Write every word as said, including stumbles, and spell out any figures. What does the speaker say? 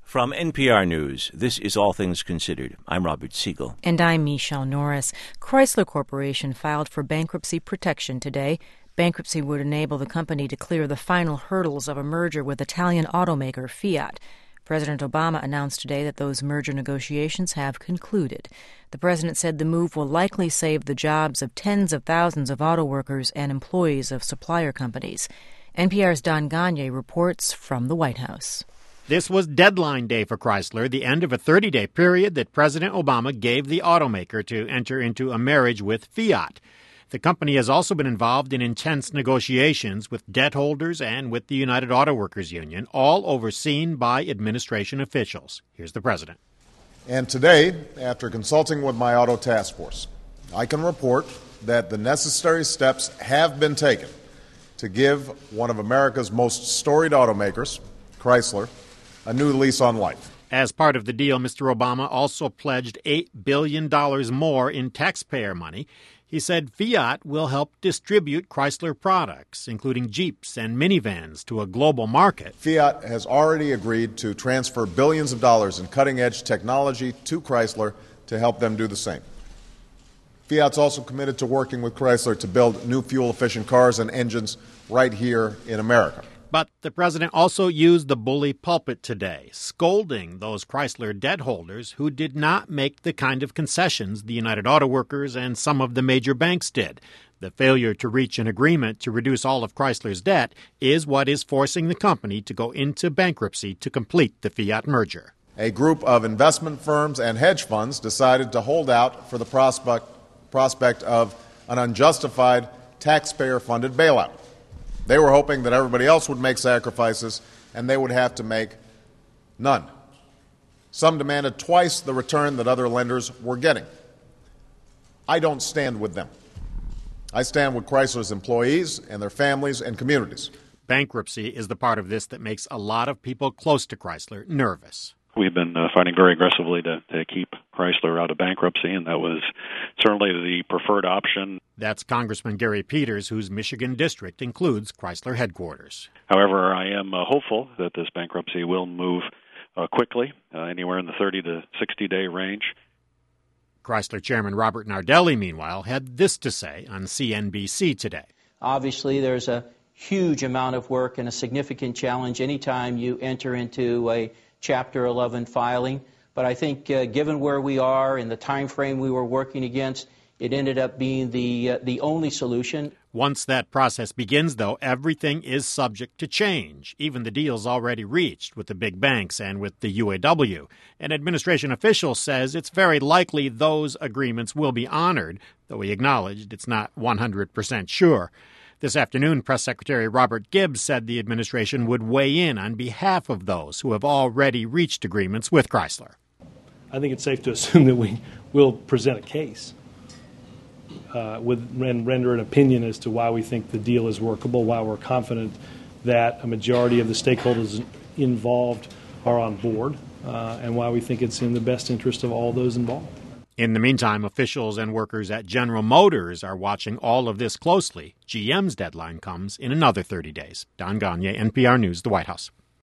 From N P R News, this is All Things Considered. I'm Robert Siegel. And I'm Michelle Norris. Chrysler Corporation filed for bankruptcy protection today. Bankruptcy would enable the company to clear the final hurdles of a merger with Italian automaker Fiat. President Obama announced today that those merger negotiations have concluded. The president said the move will likely save the jobs of tens of thousands of auto workers and employees of supplier companies. N P R's Don Gonyea reports from the White House. This was deadline day for Chrysler, the end of a thirty-day period that President Obama gave the automaker to enter into a marriage with Fiat. The company has also been involved in intense negotiations with debt holders and with the United Auto Workers Union, all overseen by administration officials. Here's the president. And today, after consulting with my auto task force, I can report that the necessary steps have been taken to give one of America's most storied automakers, Chrysler, a new lease on life. As part of the deal, Mister Obama also pledged eight billion dollars more in taxpayer money. He said Fiat will help distribute Chrysler products, including Jeeps and minivans, to a global market. Fiat has already agreed to transfer billions of dollars in cutting-edge technology to Chrysler to help them do the same. Fiat's also committed to working with Chrysler to build new fuel-efficient cars and engines right here in America. But the president also used the bully pulpit today, scolding those Chrysler debt holders who did not make the kind of concessions the United Auto Workers and some of the major banks did. The failure to reach an agreement to reduce all of Chrysler's debt is what is forcing the company to go into bankruptcy to complete the Fiat merger. A group of investment firms and hedge funds decided to hold out for the prospect, prospect of an unjustified taxpayer-funded bailout. They were hoping that everybody else would make sacrifices and they would have to make none. Some demanded twice the return that other lenders were getting. I don't stand with them. I stand with Chrysler's employees and their families and communities. Bankruptcy is the part of this that makes a lot of people close to Chrysler nervous. We've been uh, fighting very aggressively to, to keep Chrysler out of bankruptcy, and that was certainly the preferred option. That's Congressman Gary Peters, whose Michigan district includes Chrysler headquarters. However, I am uh, hopeful that this bankruptcy will move uh, quickly, uh, anywhere in the thirty to sixty day range. Chrysler Chairman Robert Nardelli, meanwhile, had this to say on C N B C today. Obviously, there's a huge amount of work and a significant challenge anytime you enter into a Chapter eleven filing, but I think uh, given where we are and the time frame we were working against, it ended up being the uh, the only solution. Once that process begins, though, everything is subject to change, even the deals already reached with the big banks and with the U A W. An administration official says it's very likely those agreements will be honored, though he acknowledged it's not one hundred percent sure. This afternoon, Press Secretary Robert Gibbs said the administration would weigh in on behalf of those who have already reached agreements with Chrysler. I think it's safe to assume that we will present a case uh, with, and render an opinion as to why we think the deal is workable, why we're confident that a majority of the stakeholders involved are on board, uh, and why we think it's in the best interest of all those involved. In the meantime, officials and workers at General Motors are watching all of this closely. G M's deadline comes in another thirty days. Don Gonyea, N P R News, the White House.